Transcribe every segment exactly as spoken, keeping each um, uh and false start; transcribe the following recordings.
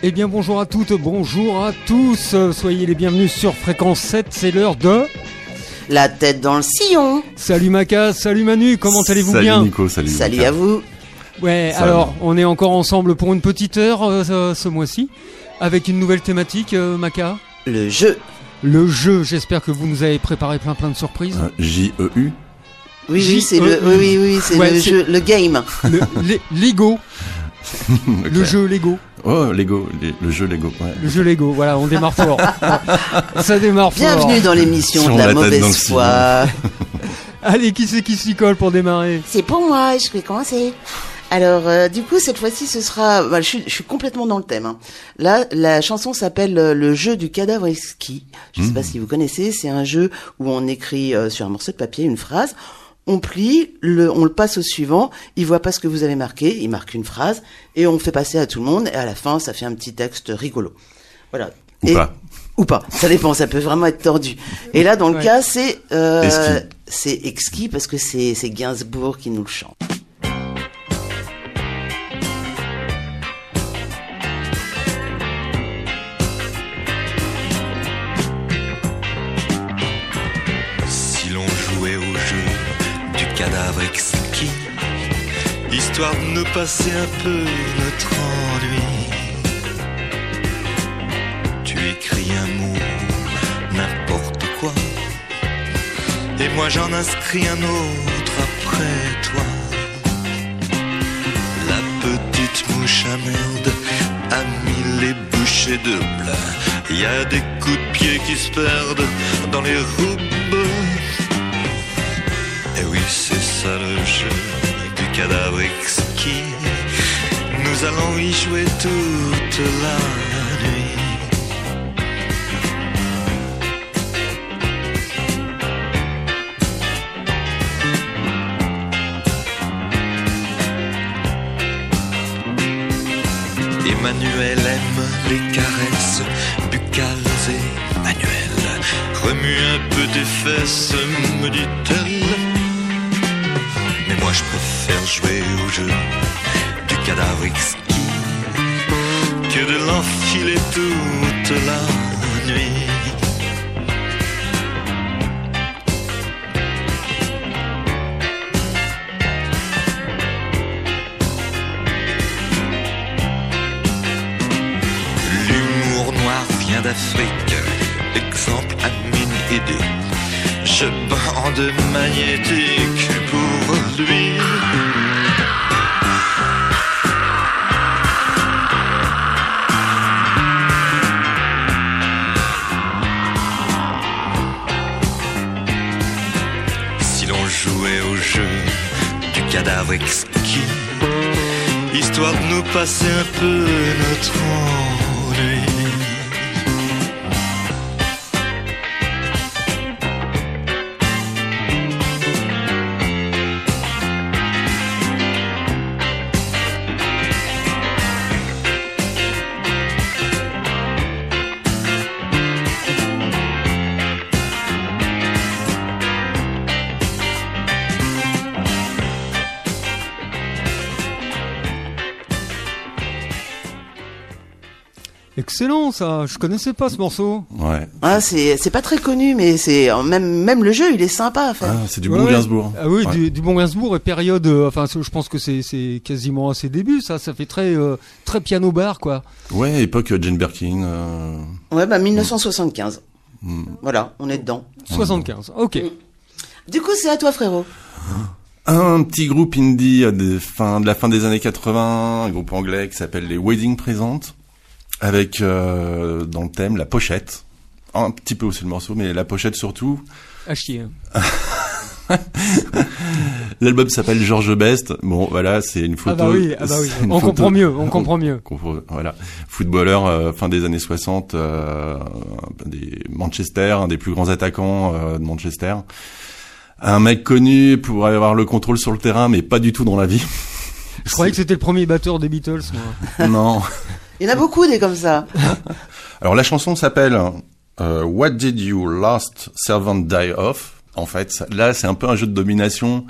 Eh bien bonjour à toutes, bonjour à tous, soyez les bienvenus sur Fréquence sept, c'est l'heure de... La tête dans le sillon. Salut Maca, salut Manu, comment allez-vous salut bien? Nico, salut Nico. Salut à vous. Ouais, Salut. alors on est encore ensemble pour une petite heure euh, ce, ce mois-ci, avec une nouvelle thématique, euh, Maca. Le jeu. Le jeu, j'espère que vous nous avez préparé plein plein de surprises. Euh, J E U Oui, J- oui, c'est euh, le, oui, oui, oui, c'est ouais, le c'est- jeu, le game. Le les- Lego, Ok. le jeu Lego, Oh, Lego, les- le jeu Lego, ouais. le jeu Lego, voilà, on démarre fort. Ça démarre fort. Bienvenue dans l'émission Sur de la, la tête dans le mauvaise sillon. foi. Allez, qui c'est qui s'y colle pour démarrer? C'est pour moi, je vais commencer. Alors, euh, du coup, cette fois-ci, ce sera... Bah, je, suis, je suis complètement dans le thème. Hein. Là, la chanson s'appelle euh, Le jeu du cadavre exquis. Je sais Mmh. pas si vous connaissez, c'est un jeu où on écrit euh, sur un morceau de papier une phrase, on plie, le, on le passe au suivant, il voit pas ce que vous avez marqué, il marque une phrase, et on fait passer à tout le monde, et à la fin, ça fait un petit texte rigolo. Voilà. Ou Et- pas. Ou pas, ça dépend, ça peut vraiment être tordu. Et là, dans le Ouais. cas, c'est... Euh, Exquis. c'est exquis parce que c'est c'est Gainsbourg qui nous le chante. Si l'on jouait au jeu du cadavre exquis, histoire de nous passer un peu notre ennui, tu écris un mot, n'importe quoi, et moi j'en inscris un autre après toi. La petite mouche à merde a mis les bouchées de plat. Y a des coups de pied qui se perdent dans les roubes. Et oui, c'est ça le jeu du cadavre exquis. Nous allons y jouer toute la nuit. Emmanuel aime les caresses buccales et manuelles. Remue un peu tes fesses, me dit-elle. Mais moi je préfère jouer au jeu du cadavre exquis que de l'enfiler toute la nuit. L'humour noir vient d'Afrique, exemple Amine Aidé. Je bande magnétique pour lui. Si l'on jouait au jeu du cadavre exquis, histoire de nous passer un peu notre ennui. Excellent ça, je connaissais pas ce morceau. Ouais. Ah, c'est c'est pas très connu, mais c'est même même le jeu, il est sympa à faire. Ah, c'est du Ouais, bon ouais. Gainsbourg. Ah oui, Ouais. du, du bon Gainsbourg et période, euh, enfin c'est- je pense que c'est c'est quasiment à ses débuts, ça, ça fait très euh, très piano bar quoi. Ouais, époque euh, Jane Birkin. euh, Ouais, bah mille neuf cent soixante-quinze. hmm. Voilà, on est dedans. soixante-quinze, ok. Du coup, c'est à toi, frérot. Un petit groupe indie euh, de, fin, de la fin des années quatre-vingts, un groupe anglais qui s'appelle les Wedding Present, avec euh, dans le thème la pochette. Un petit peu aussi le morceau, mais la pochette surtout. À chier. hein. L'album s'appelle George Best. Bon, voilà, c'est une Ah photo. bah oui, ah bah oui. c'est une On photo- comprend mieux, on comprend mieux. Compre- Voilà, footballeur euh, fin des années soixante, euh, des Manchester, un des plus grands attaquants euh, de Manchester. Un mec connu pour avoir le contrôle sur le terrain, mais pas du tout dans la vie. Je croyais que c'était le premier batteur des Beatles, moi. Non. Il y en a beaucoup des comme ça. Alors la chanson s'appelle euh, What Did You Last Servant Die Of. En fait, ça- là c'est un peu un jeu de domination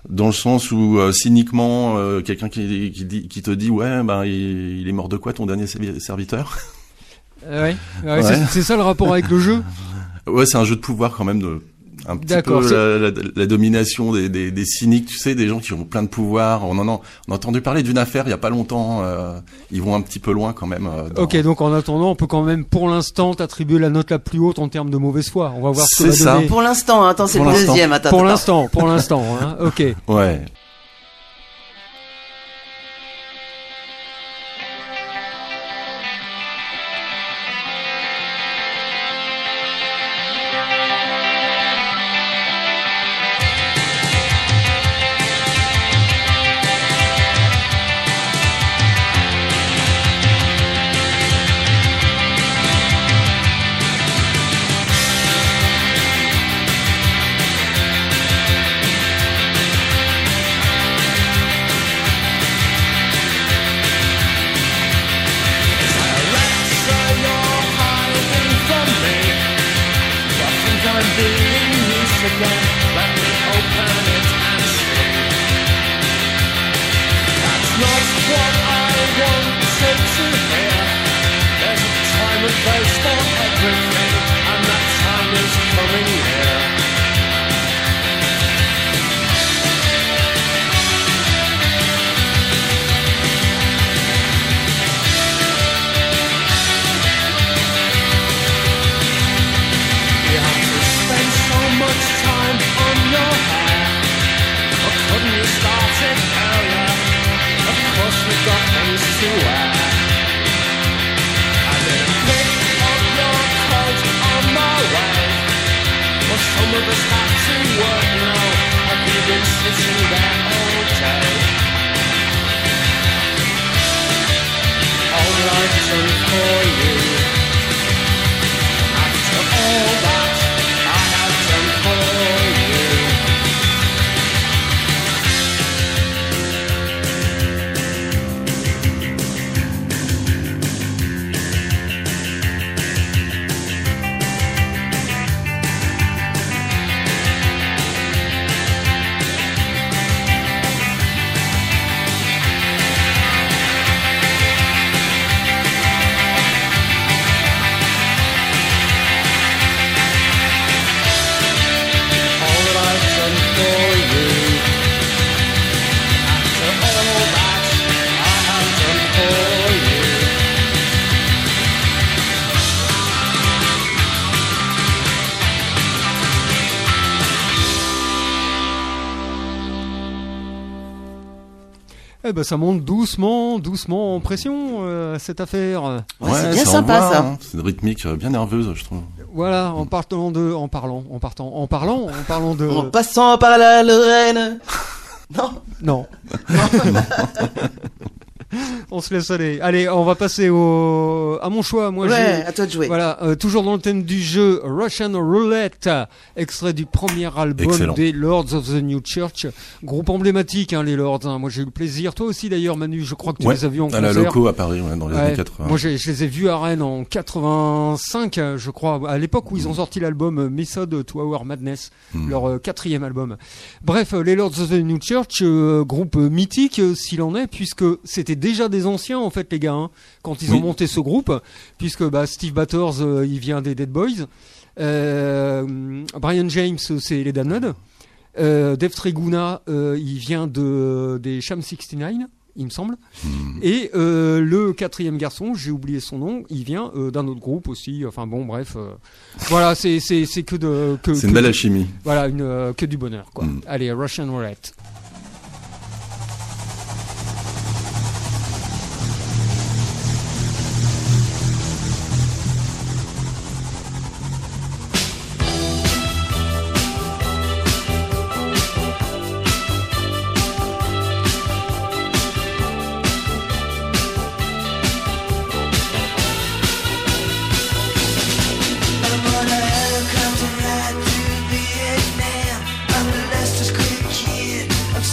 dans le sens où euh, cyniquement euh, quelqu'un qui, qui, dit, qui te dit ouais bah il, il est mort de quoi ton dernier serviteur. Euh, ouais, ouais, ouais. C'est, c'est ça le rapport avec le jeu. Ouais, c'est un jeu de pouvoir quand même, de un petit D'accord, peu c'est... la, la, la domination des, des, des cyniques, tu sais, des gens qui ont plein de pouvoir. On en a, on a entendu parler d'une affaire il y a pas longtemps. Euh, ils vont un petit peu loin quand même. Euh, dans... Ok, donc en attendant, on peut quand même pour l'instant t'attribuer la note la plus haute en termes de mauvaise foi. On va voir ce que C'est va ça. donner. Pour l'instant, attends, c'est Pour le l'instant. deuxième. Attends, Pour attends. l'instant, pour l'instant, hein. Ok. Ouais. Eh ben, ça monte doucement, doucement en pression, euh, cette affaire. Ouais, c'est bien ça sympa, envoie, ça. hein. C'est une rythmique euh, bien nerveuse, je trouve. Voilà, en partant de, en parlant, en partant, en parlant, en parlant de. En passant par la Lorraine. Non. Non. On se laisse aller. Allez, on va passer au à mon choix. Moi, Ouais, j'ai à toi de jouer. voilà, euh, toujours dans le thème du jeu, Russian Roulette, extrait du premier album Excellent. des Lords of the New Church, groupe emblématique, hein, les Lords. Hein. Moi, j'ai eu le plaisir. Toi aussi, d'ailleurs, Manu, je crois que tu Ouais, les as vus en à la concert. Loco à Paris, ouais, dans les Ouais. années quatre-vingts. Moi, j'ai- je les ai vus à Rennes en quatre-vingt-cinq, euh, je crois, à l'époque où ils ont sorti l'album euh, Method to Our Madness, Mm. leur euh, quatrième album. Bref, euh, les Lords of the New Church, euh, groupe euh, mythique euh, s'il en est, puisque c'était déjà des anciens en fait les gars, hein, quand ils Oui. ont monté ce groupe, puisque bah, Steve Batters, euh, il vient des Dead Boys, euh, Brian James, euh, c'est les Damned, euh, Dave Treguna, euh, il vient de des Sham soixante-neuf. Il me semble. Mm. Et euh, le quatrième garçon, j'ai oublié son nom, il vient euh, d'un autre groupe aussi. Enfin bon, bref, euh, voilà, c'est c'est c'est que de que, C'est que une belle du- alchimie. voilà une euh, que du bonheur quoi. Mm. Allez, Russian Roulette. I'm on a helicopter ride to Vietnam. I'm a Lester's quick kid. I'm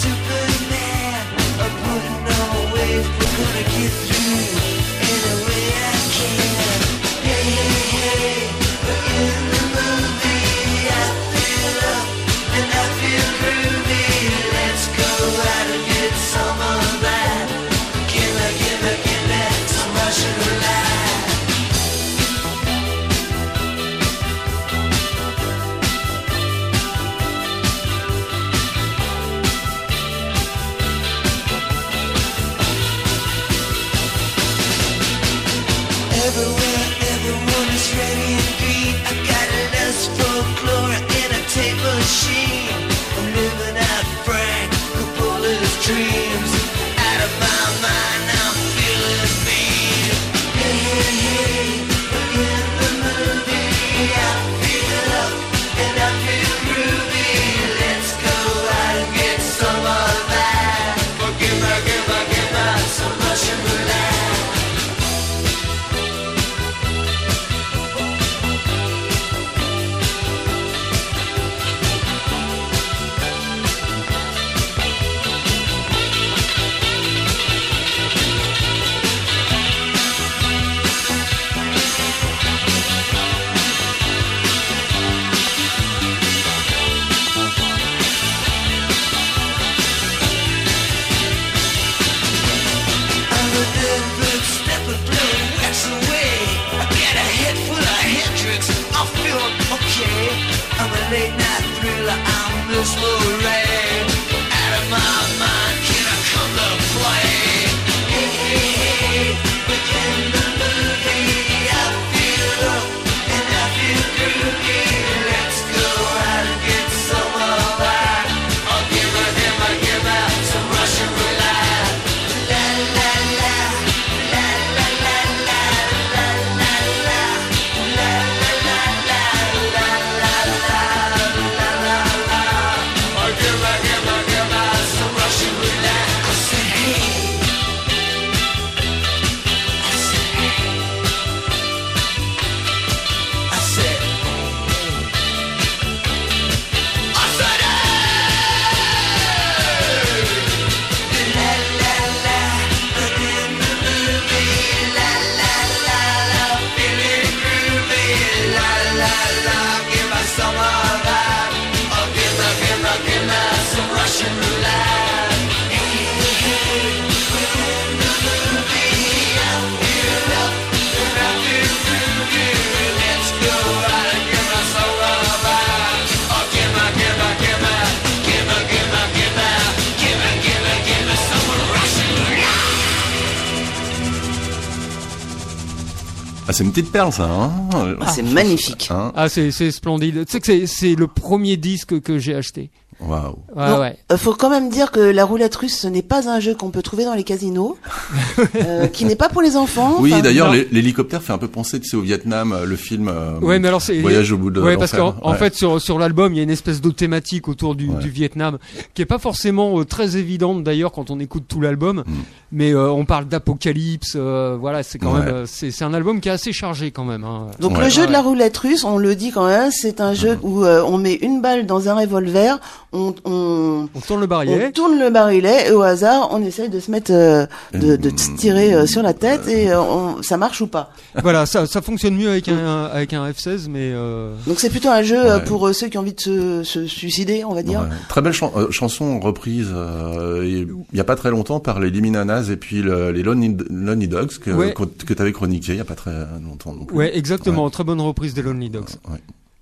Ah, c'est une petite perle, ça, hein. Ah, c'est magnifique. Hein ah, c'est, c'est splendide. Tu sais que c'est, c'est le premier disque que j'ai acheté. Waouh. Ouais, ouais. Euh, faut quand même dire que la roulette russe, ce n'est pas un jeu qu'on peut trouver dans les casinos, euh, qui n'est pas pour les enfants. Oui, enfin, d'ailleurs, non. l'hélicoptère fait un peu penser, tu sais, au Vietnam, le film euh, ouais, mais alors c'est, Voyage au bout de ouais, l'enfer. parce qu'en en ouais. fait, sur, sur l'album, il y a une espèce de thématique autour du, ouais. du Vietnam, qui est pas forcément euh, très évidente d'ailleurs quand on écoute tout l'album, mm. mais euh, on parle d'apocalypse, euh, voilà, c'est quand ouais. même, euh, c'est, c'est un album qui est assez chargé quand même. Hein. Donc ouais. le jeu ouais. de la roulette russe, on le dit quand même, c'est un jeu où euh, on met une balle dans un revolver, on, on On tourne le barillet. On tourne le barillet et au hasard, on essaye de se mettre, euh, de, de se tirer euh, sur la tête et euh, on, ça marche ou pas. Voilà, ça, ça fonctionne mieux avec un, avec un F seize, mais. Euh... Donc c'est plutôt un jeu euh, ouais. pour euh, ceux qui ont envie de se, se suicider, on va dire. Ouais. Très belle chan- euh, chanson reprise euh, il y a pas très longtemps par les Liminanas et puis le, les Lonely, Lonely Dogs que, ouais. que, que tu avais chroniqué il y a pas très longtemps non plus. Ouais, exactement. Ouais. Très bonne reprise des Lonely Dogs. Ouais.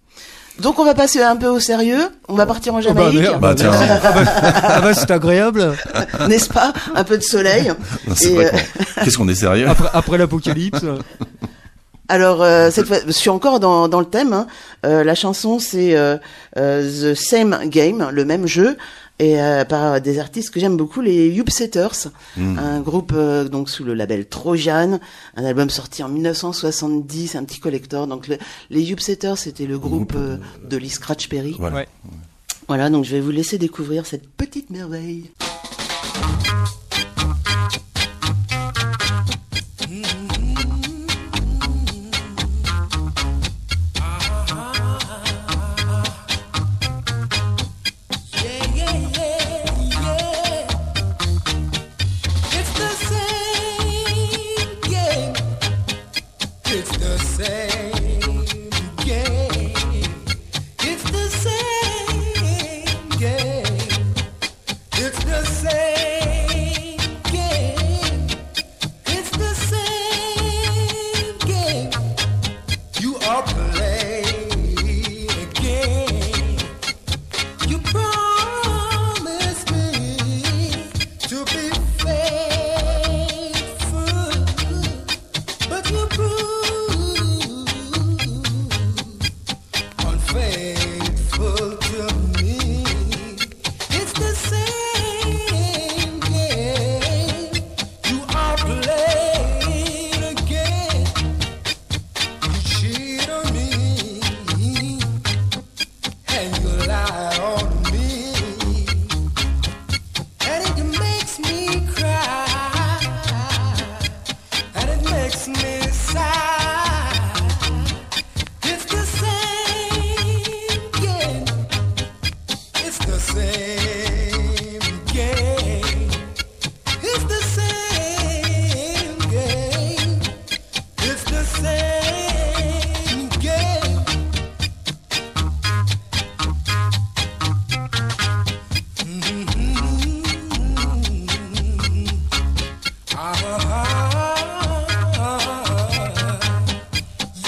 Donc on va passer un peu au sérieux. On va partir en Oh, bah, Jamaïque, Bah tiens, ah, bah, ah bah, c'est agréable. n'est-ce pas? Un peu de soleil. c'est Et, vrai euh, qu'on- qu'est-ce qu'on est sérieux. Après, après l'apocalypse. Alors euh, cette fois, je suis encore dans, dans le thème. Hein. Euh, la chanson c'est euh, euh, The Same Game, le même jeu, et euh, par des artistes que j'aime beaucoup, les Youpsetters, Mm. un groupe euh, donc sous le label Trojan, un album sorti en dix-neuf cent soixante-dix, un petit collector. Donc le, les Youpsetters, c'était le groupe Groupe, euh, de Lee Scratch Perry. Voilà. Ouais. Voilà, donc je vais vous laisser découvrir cette petite merveille.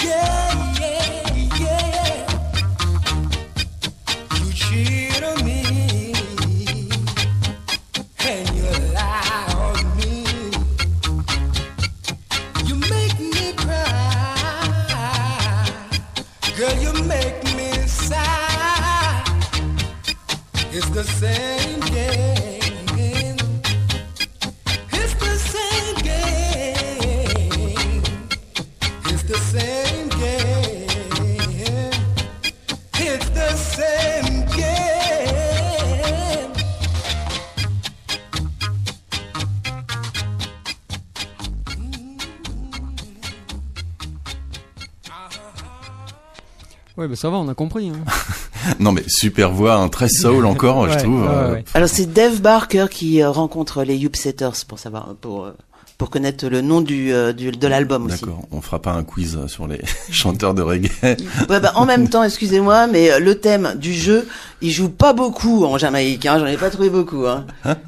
Cheat on me. the same game. It's the same game. It's the same game. It's the same game. Ouais, bah ça va, on a compris. Hein. Non mais super voix, un très soul encore, Ouais, je trouve. ouais, euh, ouais. Alors c'est Dave Barker qui euh, rencontre les Youpsetters pour savoir pour euh, pour connaître le nom du, euh, du de l'album aussi. D'accord, on fera pas un quiz sur les chanteurs de reggae. Ouais, bah, en même temps, excusez-moi, mais euh, le thème du jeu, il joue pas beaucoup en Jamaïque. Hein, j'en ai pas trouvé beaucoup. Hein.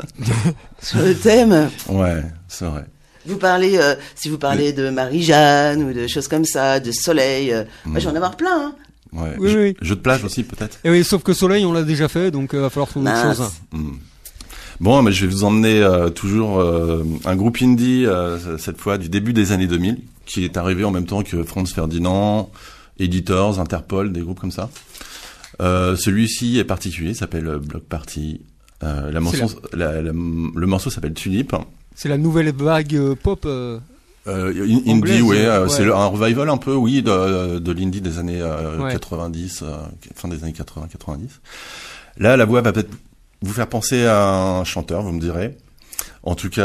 Sur le thème. Ouais, c'est vrai. Vous parlez, euh, si vous parlez de Marie-Jeanne ou de choses comme ça, de Soleil, euh, Mm. moi, je vais en avoir plein. Hein. Ouais. Oui, jeu, oui. jeu de plage aussi peut-être. Et oui, sauf que Soleil, on l'a déjà fait, donc il va falloir trouver autre Mince. chose. Hmm. Bon, mais je vais vous emmener euh, toujours euh, un groupe indie, euh, cette fois du début des années deux mille, qui est arrivé en même temps que Franz Ferdinand, Editors, Interpol, des groupes comme ça. Euh, celui-ci est particulier, il s'appelle Block Party. Euh, la C'est morceau, la- la- le morceau s'appelle Tulip. C'est la nouvelle vague euh, pop. euh, Euh, in- indie, Anglaise, ouais, euh, ouais. c'est le- un revival un peu, oui, de, de l'indie des années euh, Ouais. quatre-vingt-dix, euh, fin des années quatre-vingts quatre-vingt-dix. Là, la voix va peut-être vous faire penser à un chanteur, vous me direz. En tout cas,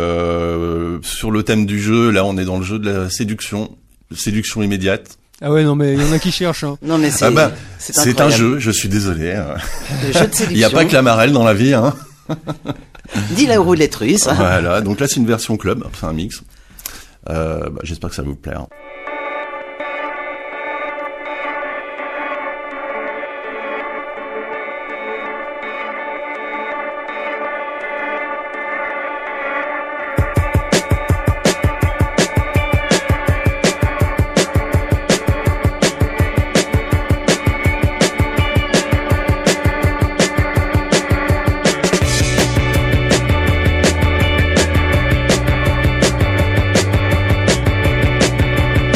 euh, sur le thème du jeu, là, on est dans le jeu de la séduction, séduction immédiate. Ah ouais, non, mais il y en a qui cherchent. Hein. Non, mais c'est Ah bah, c'est c'est un incroyable. jeu, je suis désolé. hein. Le jeu de séduction. Il n'y a pas que la marelle dans la vie, hein. Dis la roulette russe. Voilà, donc là, c'est une version club, c'est un mix. Euh, bah, j'espère que ça va vous plaire. It's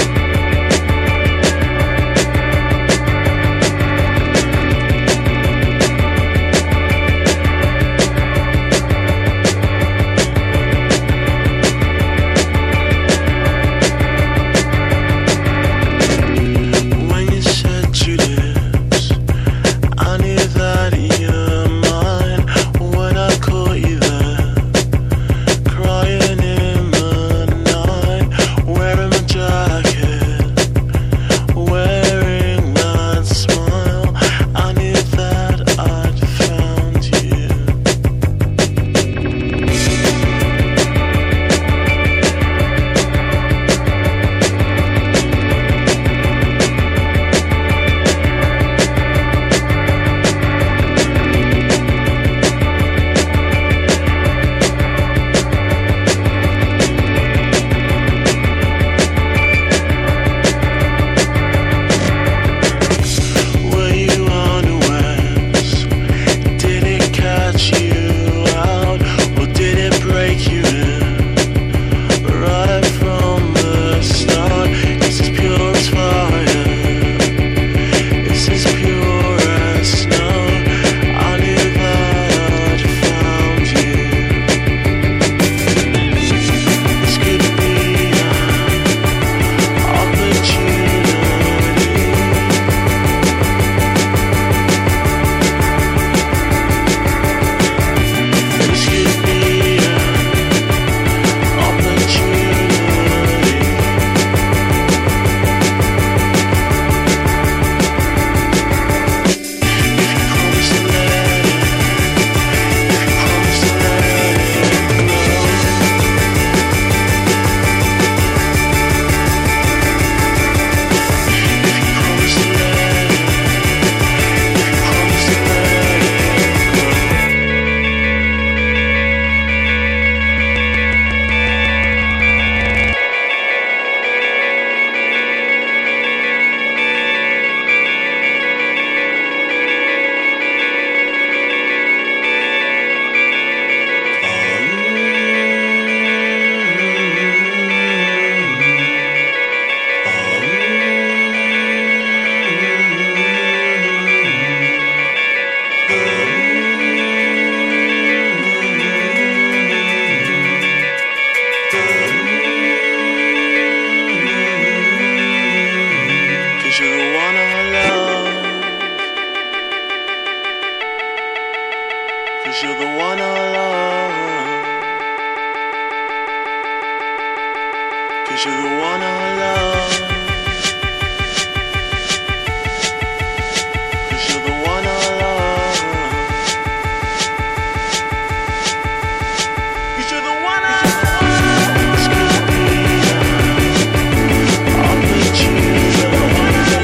'cause you're the one I love. 'Cause you're the one I love. 'Cause you're the one I love. 'Cause you're the one I love. I'll meet you. You're the one I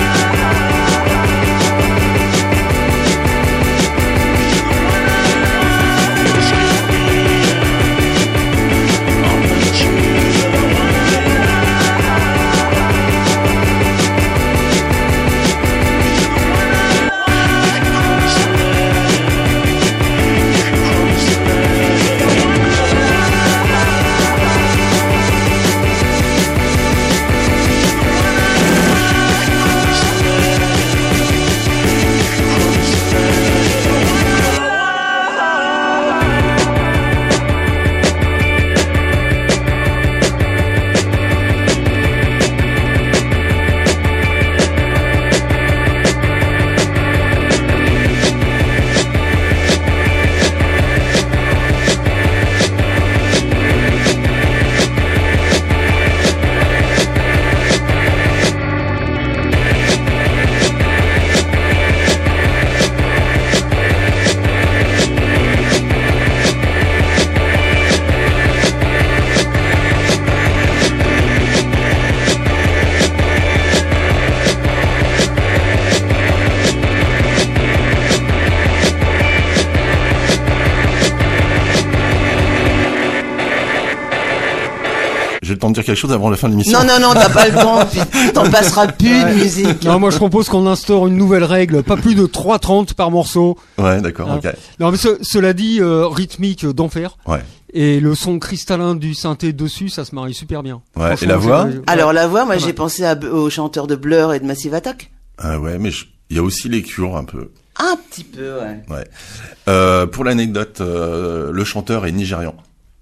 J'ai le temps de dire quelque chose avant la fin de l'émission. Non, non, non, t'as pas le temps, puis t'en passeras plus de musique. Non, moi je propose qu'on instaure une nouvelle règle, pas plus de trois trente par morceau. Ouais, d'accord, Hein. ok. Non, mais ce- cela dit, euh, rythmique d'enfer. Ouais. Et le son cristallin du synthé dessus, ça se marie super bien. Ouais, Franchement, et la voix j'ai- ouais. Alors la voix, moi Ouais. j'ai pensé à, aux chanteurs de Blur et de Massive Attack. Ah ouais, mais je- il y a aussi les Cures un peu. Un petit peu, ouais. Ouais. Euh, pour l'anecdote, euh, le chanteur est nigérian.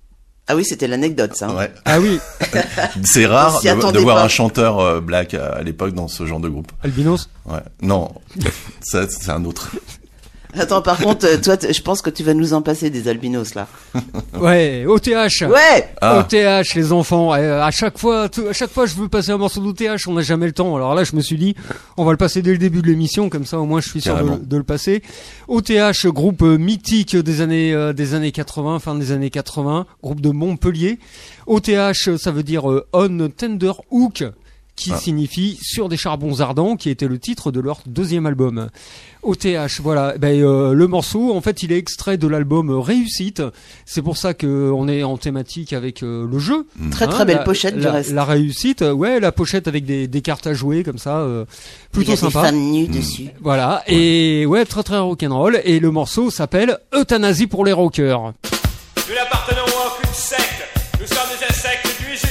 Ah oui, c'était l'anecdote, ça. Ouais. Ah oui, C'est rare On s'y de, de attendait voir pas. un chanteur euh, black à, à l'époque dans ce genre de groupe. albinos. Ouais. Non, ça c'est un autre. Attends, par contre, euh, toi, t- je pense que tu vas nous en passer des albinos, là. Ouais, O T H. Ouais! Ah. O T H, les enfants. Euh, à chaque fois, tout- à chaque fois, je veux passer un morceau d'O T H, on n'a jamais le temps. Alors là, je me suis dit, on va le passer dès le début de l'émission, comme ça, au moins, je suis sûr de, Carrément. de le passer. O T H, groupe euh, mythique des années euh, des années quatre-vingts, fin des années quatre-vingts, groupe de Montpellier. O T H, ça veut dire euh, On Tender Hook, qui Ah. signifie Sur des charbons ardents, qui était le titre de leur deuxième album. O T H, voilà. Ben, euh, le morceau, en fait, il est extrait de l'album Réussite. C'est pour ça que on est en thématique avec euh, le jeu. Très très Hein, belle la- pochette du la, reste. La réussite, euh, ouais, la pochette avec des, des cartes à jouer comme ça, euh, plutôt Il y a sympa. des femmes nues dessus. Voilà, et ouais, très très rock'n'roll. Et le morceau s'appelle Euthanasie pour les rockers. Nous n'appartenons à aucune secte, nous sommes des insectes nuisibles.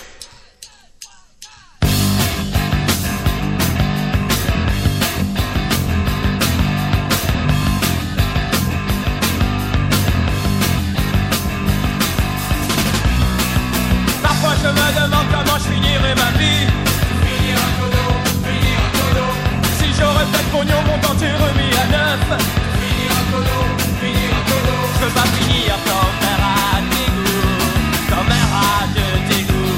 Parfois je me demande comment je finirai ma vie. Finir un colo, finir un colo. Si j'aurais fait de pognon, mon dentier remis à neuf. Finir un colo, finir un colo. Je veux pas finir comme un rat d'égout, comme un rat de d'égout.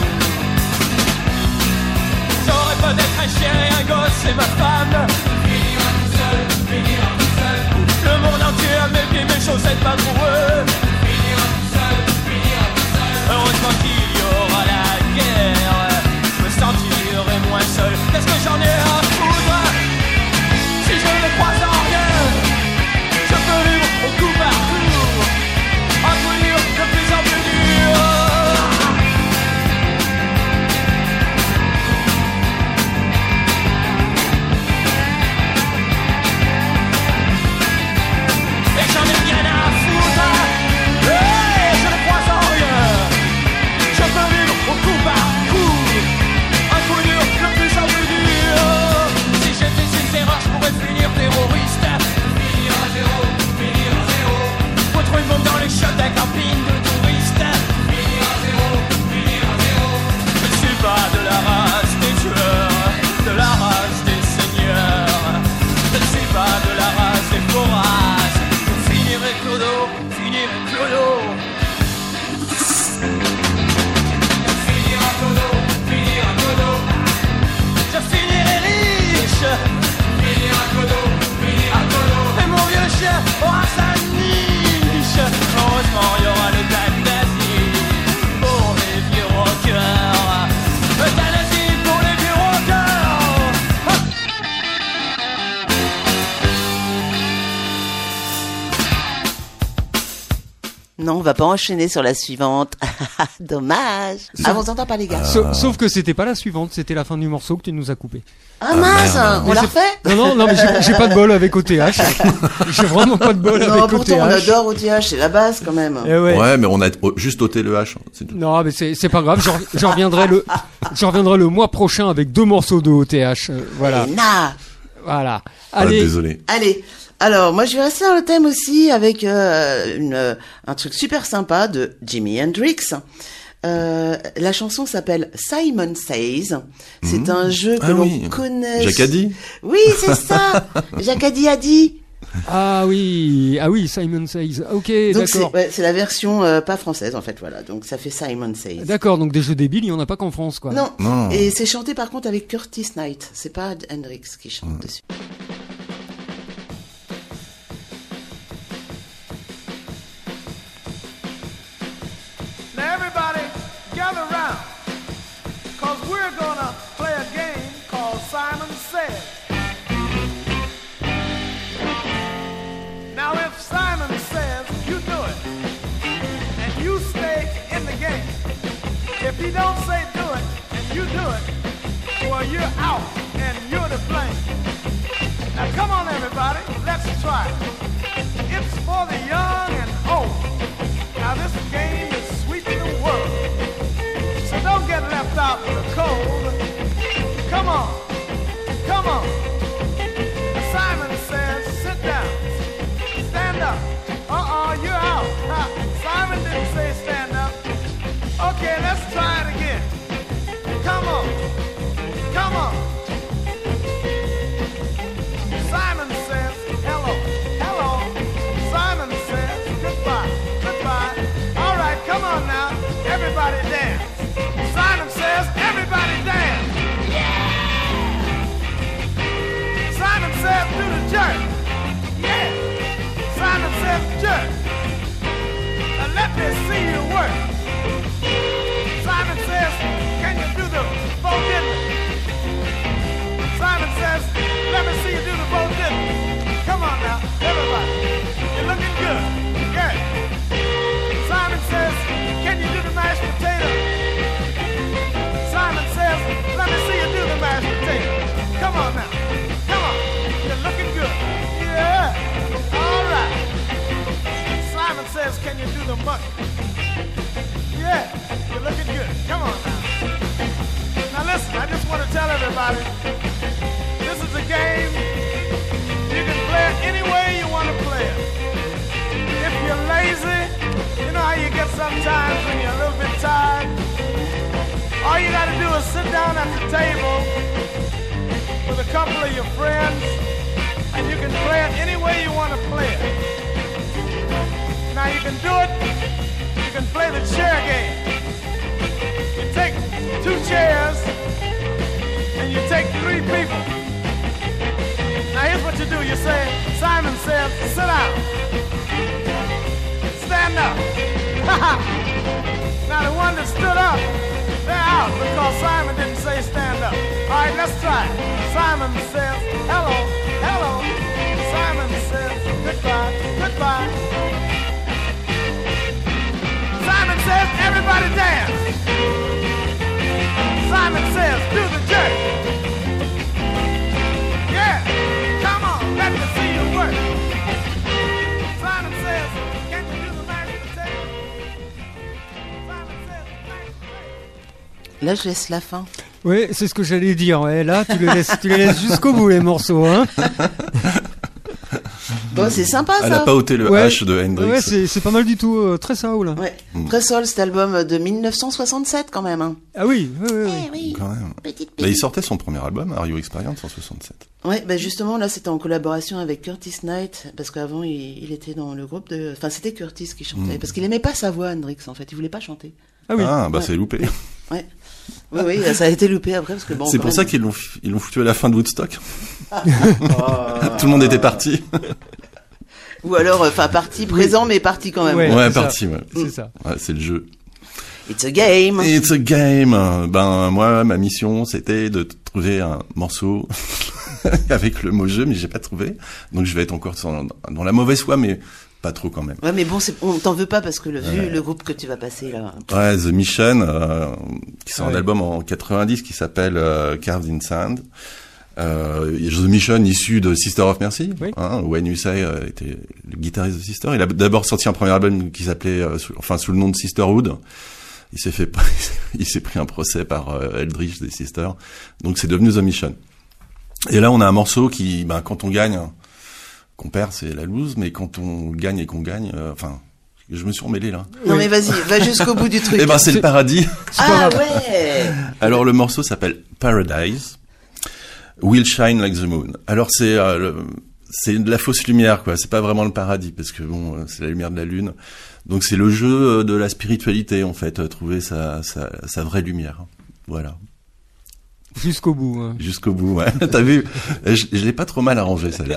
J'aurais peut-être un chien et un gosse et ma femme. Finir un tout seul, finir un tout seul. Le monde entier à mes pieds, mes chaussettes pas pour eux. Finir un tout seul, finir un tout seul. Heureusement qu'il y aura la guerre, je me sentirai moins seul. Qu'est-ce que j'en ai à foutre si je ne crois en rien? Je peux vivre au coup par coup, à coup dur, de plus en plus dur. Et j'en ai rien à foutre va pas enchaîner sur la suivante. Dommage. Ah, on s'entend pas les gars. Sa- Sauf que c'était pas la suivante, c'était la fin du morceau que tu nous as coupé. Ah mince, merde. on Mais l'a c'est- refait? Non, non, non, mais j'ai- j'ai pas de bol avec O T H. J'ai vraiment pas de bol Non, avec O T pourtant on H. adore O T H, c'est la base quand même. Eh ouais. Ouais, mais on a oh, juste ôté le H. C'est tout. Non, mais c'est c'est pas grave. J'en j'en reviendrai le j'en reviendrai le mois prochain avec deux morceaux de O T H. euh, voilà, Et na. voilà. Ah, Allez, désolé. Allez, alors moi je vais rester dans le thème aussi avec euh, une, euh, un truc super sympa de Jimi Hendrix. Euh, la chanson s'appelle Simon Says. C'est Mmh. un jeu que Ah l'on oui. connaît. Jacques a dit. Oui, c'est ça. Jacques a dit a dit. ah oui, ah oui, Simon Says. Ok, Donc c'est d'accord. ouais, c'est la version euh, pas française en fait, voilà. Donc ça fait Simon Says. D'accord, donc des jeux débiles, il y en a pas qu'en France, quoi. Non. Non. Et c'est chanté par contre avec Curtis Knight. C'est pas Hendrix qui chante dessus. Now everybody gather round, cause we're gonna play a game called Simon Says. Now if Simon says you do it, and you stay in the game, if he don't say do it, and you do it, well you're out, and you're to blame. Now come on everybody, let's try it. It's for the young and old. Now this game is sweeping the world, so don't get left out in the cold. Come on, come on. Simon says, sit down, stand up. Uh-uh, you're out. Ha, Simon didn't say stand up. Okay, let's try it again. Come on, come on. Simon says, hello, hello. Simon says, goodbye, goodbye. All right, come on now, everybody dance. Simon says, everybody dance. Simon says, do the jerk. Yeah. Simon says, jerk. Now let me see you work. Simon says, can you do the Bo Diddley? Simon says, let me see you do the Bo Diddley. Come on now, everybody. You're looking good. Yeah. Simon says, can you do the mashed potato? Simon says, let me see you do the mashed potato. Come on now. Come on. You're looking good. Yeah. All right. Simon says, can you do the monkey? Yeah. You're looking good. Come on now. Now listen, I just want to tell everybody, this is a game. You can play it any way you want to play it. If you're lazy, you know how you get sometimes when you're a little bit tired. All you got to do is sit down at the table with a couple of your friends, and you can play it any way you want to play it. Now you can do it, you can play the chair game. You take two chairs, and you take three people. Now here's what you do, you say, Simon says, sit down. Stand up. Now the one that stood up, they're out because Simon didn't say stand up. All right, let's try it. Simon says, hello, hello. Simon says, goodbye, goodbye. Simon says, everybody dance. Simon says, do the jerk. Yeah, come on, let me see you work. Simon says, can you do the mashed potato? Simon says, mashed potato. Là, je laisse la fin. Ouais, c'est ce que j'allais dire. Ouais, là, tu les laisses, tu les laisses jusqu'au bout les morceaux, hein. Bon, c'est sympa ça. Elle a pas ôté le Ouais. H de Hendrix. Ouais, c'est c'est pas mal du tout, euh, très soul. Ouais. Très Sol, cet album de mille neuf cent soixante-sept quand même. Hein. Ah oui, oui, oui, oui. Eh oui. Quand même. Petite, Bah, il petite. sortait son premier album, Are You Experience, en soixante-sept. Ouais, bah justement là c'était en collaboration avec Curtis Knight parce qu'avant il, il était dans le groupe de, enfin c'était Curtis qui chantait Mm. parce qu'il aimait pas sa voix Hendrix en fait, il voulait pas chanter. Ah oui. Ah, bah Ouais. c'est loupé. Ouais. Oui oui, ça a été loupé après parce que bon. C'est quand pour ça même- qu'ils l'ont f- ils l'ont foutu à la fin de Woodstock. Tout le monde était parti. Ou alors enfin parti présent mais parti quand même. Ouais. Ouais, c'est ça. parti, ouais. C'est ça. Ouais, c'est le jeu. It's a game. It's a game. Ben, moi, ma mission, c'était de t- trouver un morceau avec le mot jeu, mais j'ai pas trouvé. Donc, je vais être encore dans, dans la mauvaise foi, mais pas trop quand même. Ouais, mais bon, c'est, on t'en veut pas parce que le, vu le groupe que tu vas passer là. Ouais, The Mission, euh, qui sort Ouais. un album en quatre-vingt-dix qui s'appelle euh, Carved in Sand. Euh, The Mission, issu de Sister of Mercy, Oui. hein, Wayne Hussey euh, était le guitariste de Sister. Il a d'abord sorti un premier album qui s'appelait, euh, sous, enfin sous le nom de Sisterhood. Il s'est fait, il s'est pris un procès par euh, Eldridge des Sisters. Donc c'est devenu The Mission. Et là, on a un morceau qui, ben, quand on gagne, qu'on perd, c'est la loose, mais quand on gagne et qu'on gagne, euh, enfin, je me suis emmêlé là. Non Oui. mais vas-y, va jusqu'au bout du truc. Eh ben, c'est le paradis. Ah ouais. Alors le morceau s'appelle Paradise. Will shine like the moon. Alors c'est euh, le, c'est de la fausse lumière quoi. C'est pas vraiment le paradis parce que bon euh, c'est la lumière de la lune. Donc c'est le jeu de la spiritualité en fait, euh, trouver sa, sa sa vraie lumière. Voilà. Jusqu'au bout. hein. Jusqu'au bout. Ouais. T'as vu? Je, je l'ai pas trop mal arrangé celle-là.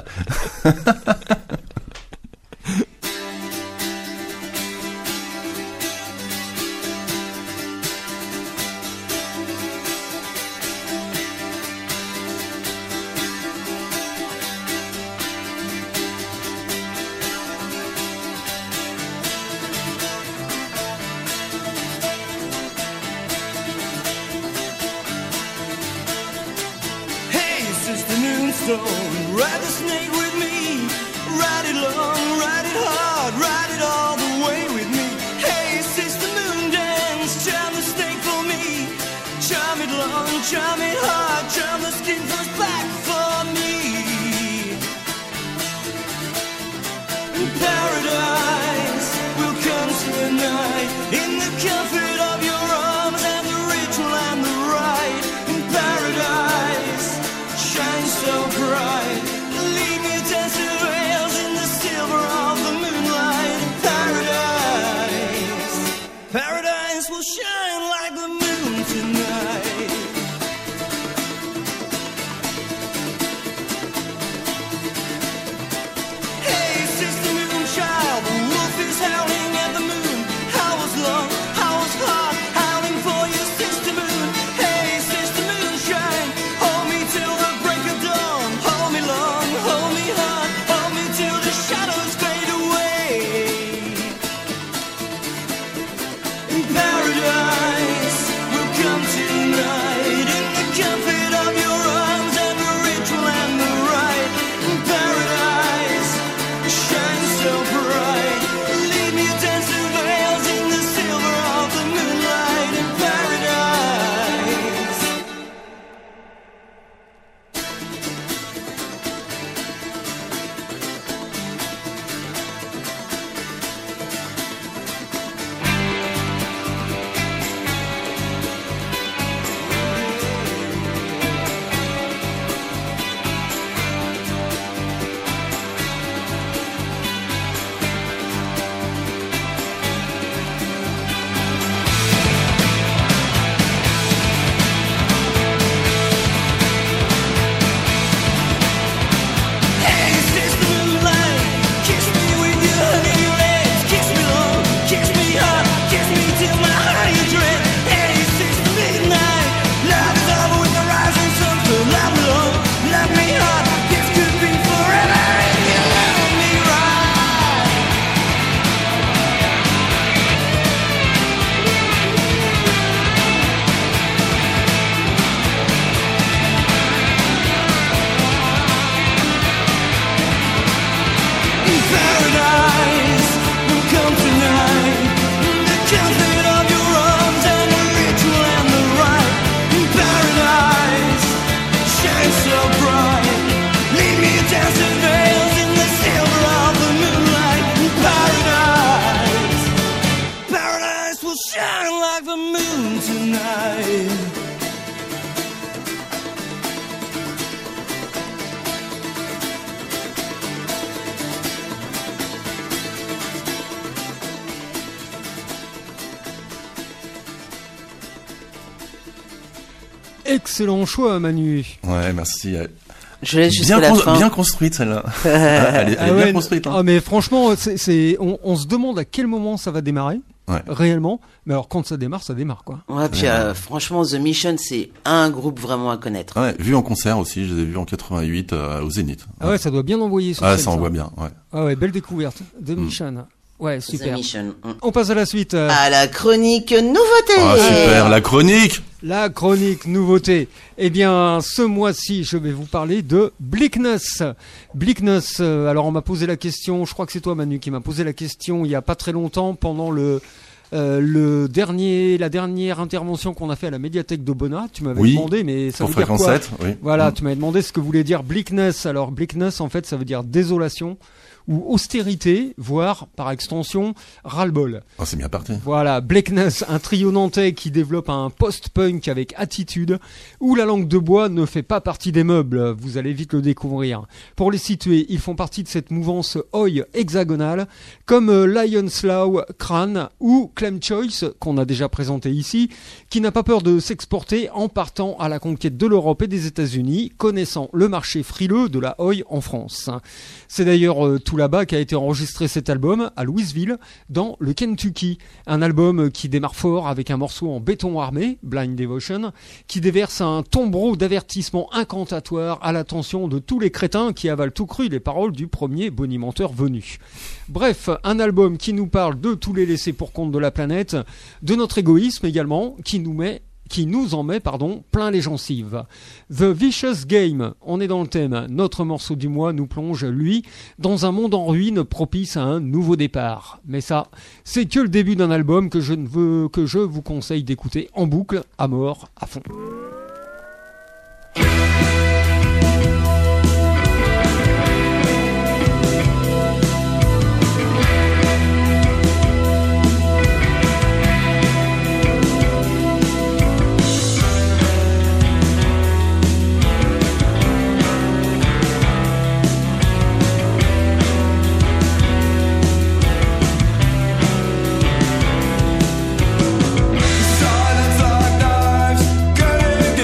Hey, sister Moonstone, ride the snake with me. Ride it long, ride it hard, ride it all the way with me. Hey, sister Moon dance, charm the snake for me. Charm it long, charm it hard, charm the skin first back for me. Paradise will come tonight in the comfort of your arms and the ritual and the rite. In paradise, shine so bright. Leave me dance to veils in the silver of the moonlight. In paradise, paradise will shine like the moon tonight. Hey, sister moon child, the wolf is howling at the moon. Hours long, hours hard, howling for you, sister moon. Hey, sister moon shine, hold me till the break of dawn. Hold me long, hold me hard, hold me till the shadows fade away. In paradise, we'll come tonight in the comfort of your arms and the ritual and the rite. In paradise, shine so bright. Lead me dance to veils in the silver of the moonlight. In paradise. Hey, sister moonlight, kiss me with your honey lips. Kiss me long, kiss me hard, kiss me till my heart is red. Hey, sister midnight, love is over with the rising sun. So love me long, love me hard. This could be forever if you love me right. In paradise, we'll come tonight. In the comfort of your arms and the ritual and the rite. In paradise, shine so bright. Lead me dance to veils in the silver of the moonlight. In paradise, paradise will shine like the moon tonight. Excellent choix, Manu. Ouais, merci. Je laisse jusqu'à Bien, la con- fin. bien construite celle-là. elle est, elle est Ah bien ouais, construite. Hein. ah, mais franchement, c'est, c'est, on, on se demande à quel moment ça va démarrer. Ouais. réellement. Mais alors quand ça démarre, ça démarre quoi. Ouais, puis Ouais. euh, franchement, The Mission, c'est un groupe vraiment à connaître. Ouais, vu en concert aussi, je les ai vus en quatre-vingt-huit euh, au Zénith. Ah ouais, ça doit bien envoyer. sur Ah, scène, ça envoie bien, ouais. Ah ouais, belle découverte. The Mm. Mission. Ouais, The super. Mission. Mm. On passe à la suite. euh, À la chronique nouveauté. Ah, super, la chronique! La chronique nouveauté. Eh bien, ce mois-ci, je vais vous parler de Bleakness. Bleakness, euh, alors on m'a posé la question, je crois que c'est toi Manu qui m'a posé la question il y a pas très longtemps pendant le euh, le dernier la dernière intervention qu'on a fait à la médiathèque de Bonnat. Tu m'avais Oui, demandé mais ça Pour veut dire Fréquence quoi? sept, oui. Voilà, Mm. tu m'avais demandé ce que voulait dire Bleakness. Alors Bleakness en fait, ça veut dire désolation ou austérité, voire par extension ras-le-bol. Oh, c'est bien parti. Voilà, Bleakness, un trio nantais qui développe un post-punk avec attitude, où la langue de bois ne fait pas partie des meubles, vous allez vite le découvrir. Pour les situer, ils font partie de cette mouvance oi hexagonale, comme euh, Lion Slough, Crane ou Clem Choice, qu'on a déjà présenté ici, qui n'a pas peur de s'exporter en partant à la conquête de l'Europe et des États-Unis, connaissant le marché frileux de la oi en France. C'est d'ailleurs euh, tout là-bas qu'a été enregistré cet album, à Louisville, dans le Kentucky. Un album qui démarre fort avec un morceau en béton armé, Blind Devotion, qui déverse un tombereau d'avertissement incantatoire à l'attention de tous les crétins qui avalent tout cru les paroles du premier bonimenteur venu. Bref, un album qui nous parle de tous les laissés pour compte de la planète, de notre égoïsme également, qui nous met qui nous en met pardon, plein les gencives. The Vicious Game, on est dans le thème. Notre morceau du mois nous plonge, lui, dans un monde en ruine propice à un nouveau départ. Mais ça, c'est que le début d'un album que je ne veux que je vous conseille d'écouter en boucle, à mort, à fond. Silence our knives, cutting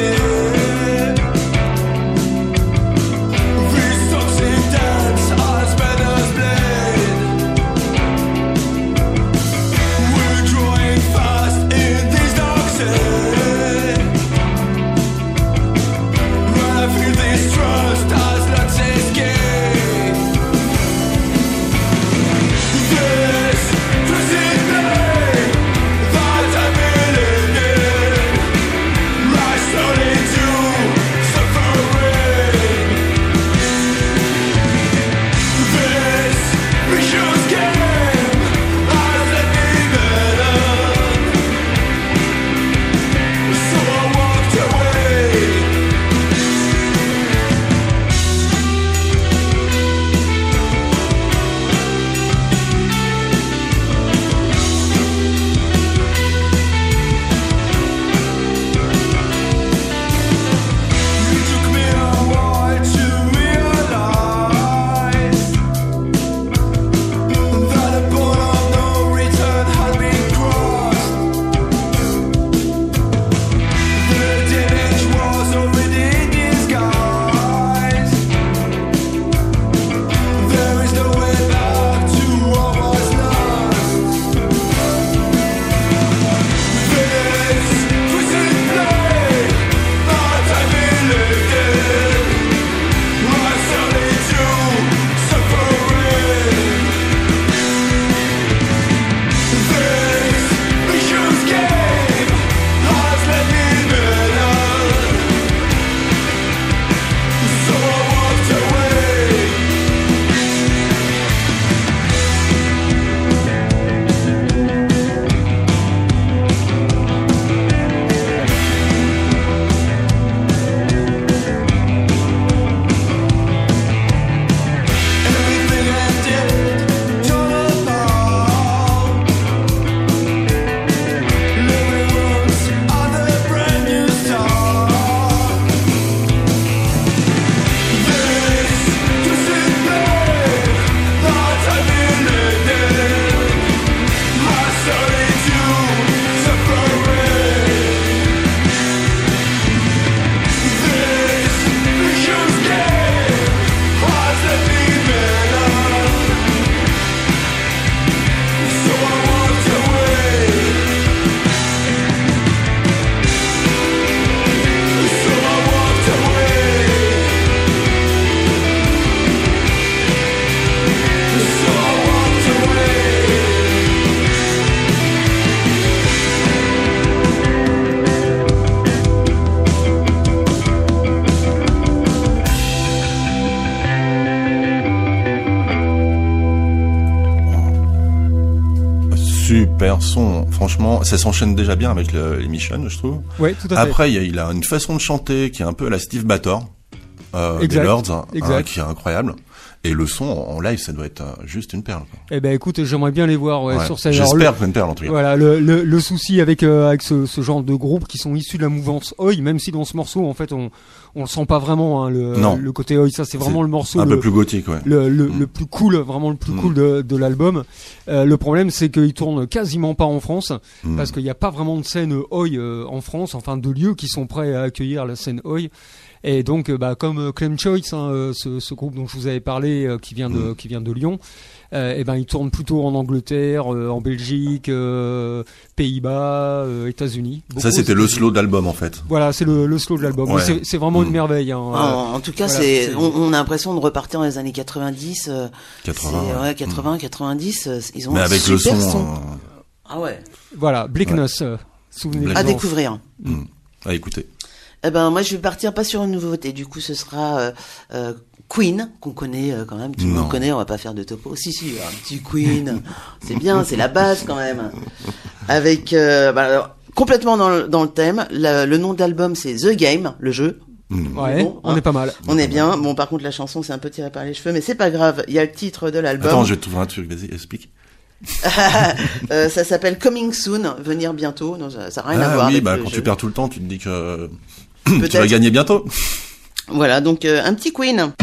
super. Son, franchement, ça s'enchaîne déjà bien avec le, les missions, je trouve. Ouais, tout à fait. Après, il, y a, il a une façon de chanter qui est un peu à la Steve Bator, euh, des Exact, Lords, hein, exact. qui est incroyable. Et le son en live, ça doit être euh, juste une perle. Quoi. Eh ben écoute, j'aimerais bien les voir ouais, Ouais. sur scène. Alors, J'espère le- que c'est une perle en tout cas. Voilà, le, le, le souci avec euh, avec ce, ce genre de groupe qui sont issus de la mouvance Oi, même si dans ce morceau en fait on on le sent pas vraiment hein, le Non. le côté Oi, ça c'est vraiment C'est le morceau un le, peu plus gothique, ouais. le, le, Mm. le plus cool, vraiment le plus Mm. cool de, de l'album. Euh, le problème, c'est qu'il tourne quasiment pas en France, Mm. parce qu'il n'y a pas vraiment de scène Oi euh, en France, enfin de lieux qui sont prêts à accueillir la scène Oi. Et donc, euh, bah, comme euh, Clem Choice, hein, euh, ce, ce groupe dont je vous avais parlé, euh, qui vient de Mm. qui vient de Lyon, euh, et ben il tourne plutôt en Angleterre, euh, en Belgique, euh, Pays-Bas, euh, États-Unis. Ça, Beaucoup c'était aux le États-Unis. slow d'album en fait. Voilà, c'est le, le slow de l'album. Ouais. Mais C'est, c'est vraiment Mm. une merveille. Hein. En, en tout cas, voilà, c'est, c'est- on, on a l'impression de repartir dans les années quatre-vingt-dix. euh, quatre-vingts. c'est- ouais. ouais, quatre-vingts, quatre-vingt-dix. euh, Ils ont Mais un avec le super son. son. euh, Ah ouais. Voilà, Bleakness. euh, Souvenez-vous. À découvrir. mm. À écouter. Eh ben, moi, je vais partir pas sur une nouveauté. Du coup, ce sera euh, euh, Queen, qu'on connaît euh, quand même. Tout le Non. monde connaît. On va pas faire de topo. Si, si, un petit Queen. C'est bien, c'est la base quand même. Avec euh, bah, alors, complètement dans le, dans le thème. La- le nom d'album, c'est The Game, le jeu. Mm. Ouais, Bon, on hein. est pas mal. On est bien. Bon, par contre, la chanson, c'est un peu tiré par les cheveux, mais c'est pas grave. Il y a le titre de l'album. Attends, je vais te trouver un truc. Vas-y, explique. Euh, ça s'appelle Coming Soon, venir bientôt. Non, ça n'a rien à Ah voir oui, avec bah le quand jeu. tu perds tout le temps, tu te dis que tu vas Peut-être. gagner bientôt. Voilà, donc euh, un petit Queen.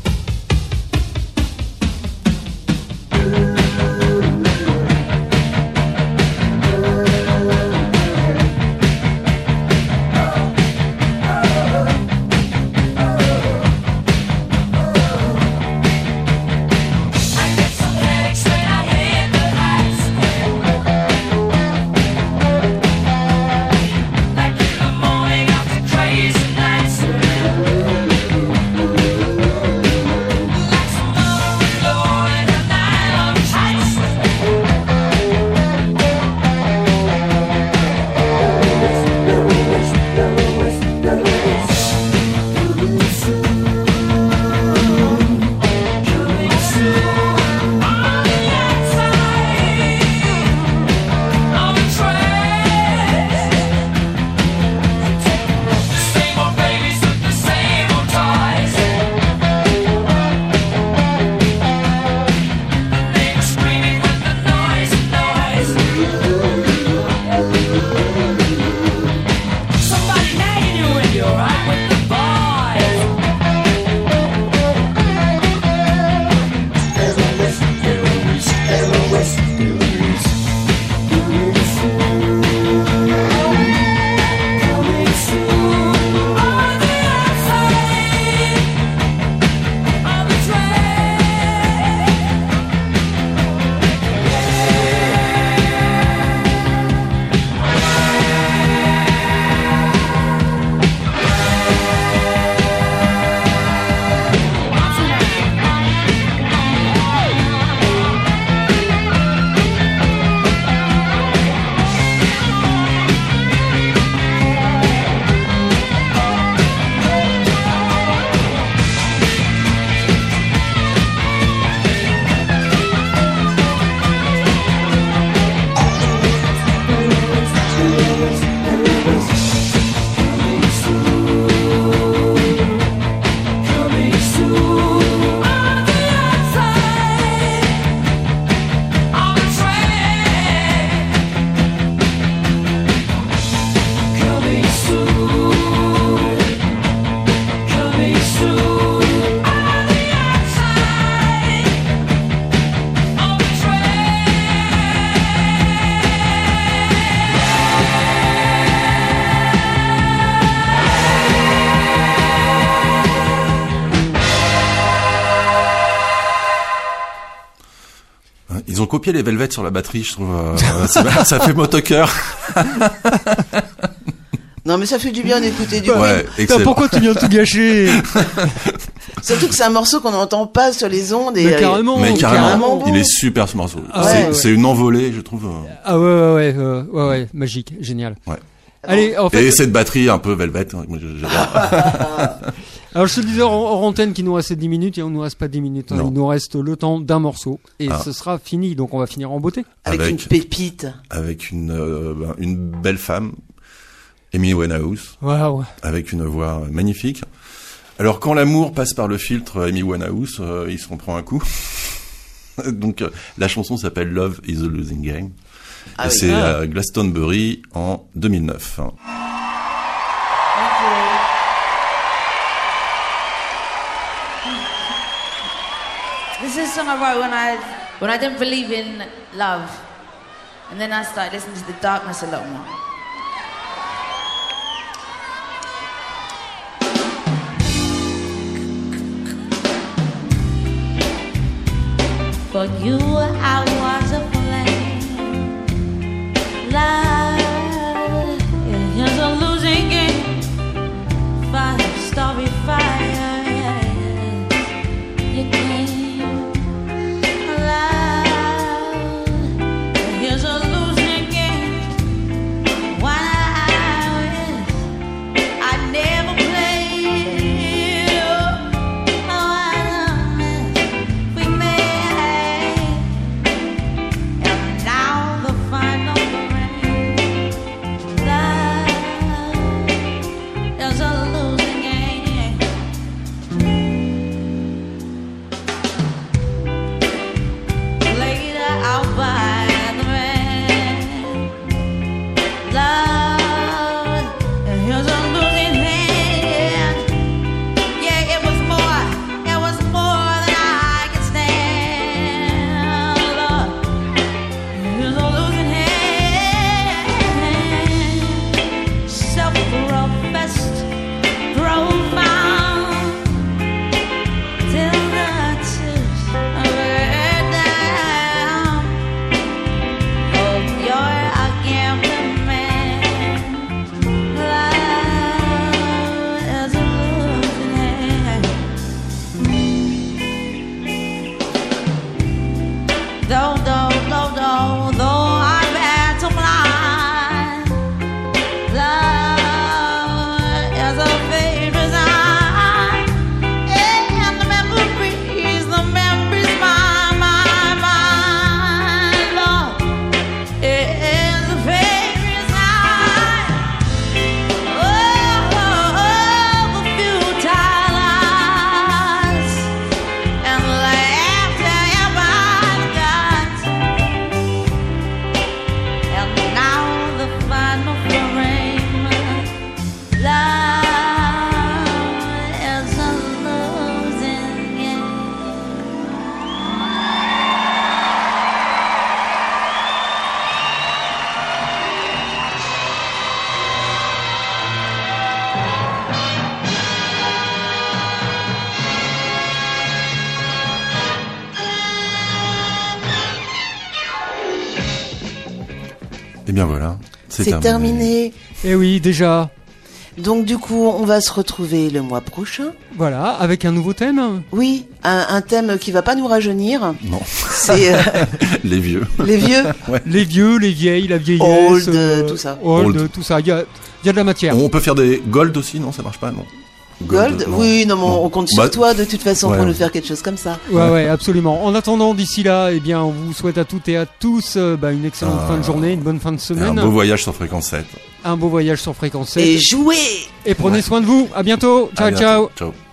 Ils ont copié les Velvet sur la batterie, je trouve. Euh, ça, ça fait motoqueur. Non, mais ça fait du bien d'écouter du Ouais, Queen. excellent. Pourquoi tu viens tout gâcher? Surtout que c'est un morceau qu'on n'entend pas sur les ondes. Et, Mais carrément. Mais carrément carrément, beau. il est super ce morceau. Ah c'est, ouais, ouais. c'est une envolée, je trouve. euh, Ah ouais, ouais, ouais, euh, ouais, ouais, magique, génial. Ouais. Allez, en fait, Et cette batterie un peu Velvet, hein, moi, je- j'adore. Alors je te disais hors, hors antenne qu'il nous restait dix minutes, et on nous reste pas dix minutes. Hein. Non. Il nous reste le temps d'un morceau et Ah. ce sera fini. Donc on va finir en beauté. Avec, Avec- une pépite. Avec une, euh, ben, une belle femme, Amy Winehouse, Waouh. avec une voix magnifique. Alors quand l'amour passe par le filtre Amy Winehouse, euh, il s'en prend un coup. Donc euh, la chanson s'appelle Love is a Losing Game. Ah et oui. c'est Ah. à Glastonbury en deux mille neuf. hein. This is a song I wrote when I when I didn't believe in love, and then I started listening to the darkness a lot more. For you, I was a flame. Love is a losing game. Fire, starry fire. You came. Love is a losing game. Why I wish I never played. Oh, I love we made. And now the final frame. Love is a losing game. Laid out by the rain. Love is a losing hand. Yeah, it was more, it was more than I could stand. Love is a losing hand. Self-professed, profound, till the tears are down. Oh, you're a gambling man. Love is a losing hand. Though, though, though, though, though I've had to blind. Love is a fate resigned. And the memories, the memories, my, my, my love is a fate resigned. Oh, oh, oh, the futile lies and laughter ever got. And now the final frame. Love is a losing game. Et bien voilà, c'est C'est terminé. Et oui, déjà. Donc du coup, on va se retrouver le mois prochain. Voilà, avec un nouveau thème. Oui, un, un thème qui va pas nous rajeunir. Non, C'est euh, les vieux. les vieux. Les vieux, les vieilles, la vieillesse. Old, euh, tout ça. Old, Old. tout ça. Il y a, il y a de la matière. On peut faire des gold aussi, non? Ça marche pas, non? Gold, non. oui, non, mais Non. on compte Bah, sur toi de toute façon ouais, pour ouais. nous faire quelque chose comme ça. Ouais, ouais, absolument. En attendant, d'ici là, eh bien, on vous souhaite à toutes et à tous euh, bah, une excellente Ah. fin de journée, une bonne fin de Un semaine, beau voyage sur fréquence sept. un beau voyage sur Fréquence sept. Et jouer. Et prenez Ouais. soin de vous. À bientôt. Ciao, À bientôt. ciao. Ciao.